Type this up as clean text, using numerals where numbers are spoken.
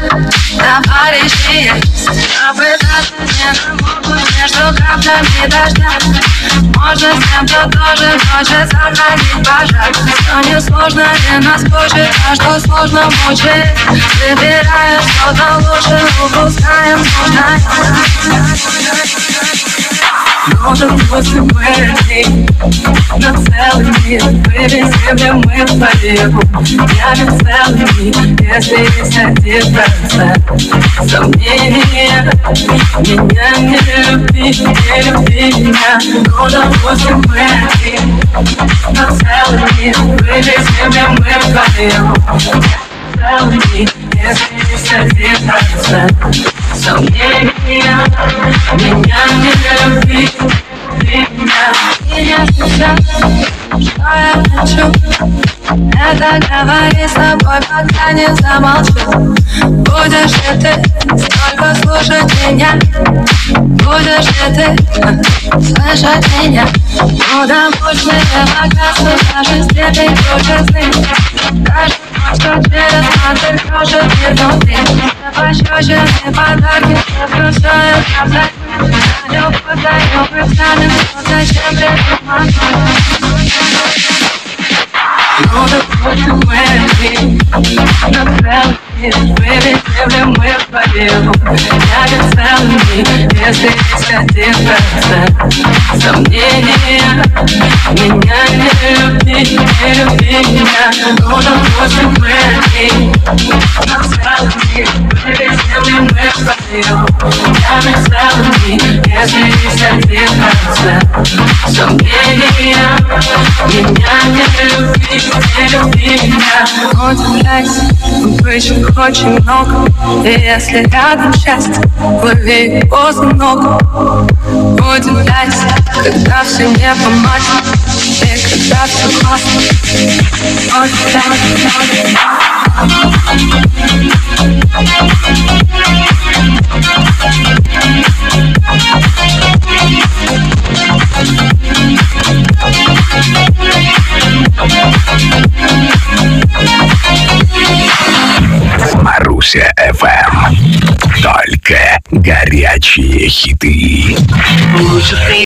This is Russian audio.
на Париже есть. Попытаться не могут между каплями дождя. Можно с кем-то тоже хочет сохранить пожар. Все несложно, не наскучит, а что сложно мучает. Выбираем что-то лучше, упускаем нужное. Но допустим мы одни на целый мир. Вывезем ли мы вдвоем? Я ведь целый мир, если есть 1% сомнения. Меня не люби, не люби меня. Но допустим мы одни на целый мир. Вывезем ли мы вдвоем? Целый мир, если есть 1% сомнения. Меня не люби, меня. И я сейчас, что я хочу, это говори с тобой, пока не замолчу. Будешь ли ты столько слушать меня? Будешь ли ты слышать меня? Ну да пусть мне покажется даже степень кружесны. Даже что через маты кружит изнутри. Пощечины, подарки, чтобы все это взять. Любовь даю экзамен, но зачем придумать? Ну допустим мы одни на целый мир. Вывезем ли мы вдвоем? Я ведь целый мир, если есть 1% сомнения. Меня не люби, не люби меня. Ну допустим мы одни на целый мир. Вывезем ли мы вдвоем? Я ведь целый мир, если есть 1% сомнения. Меня не люби, не люби меня. Удивляйся, обычных очень много. И если рядом счастье, лови его за ногу. Удивляйся, когда все не по мате. И когда все классно. Маруся FM. Только горячие хиты.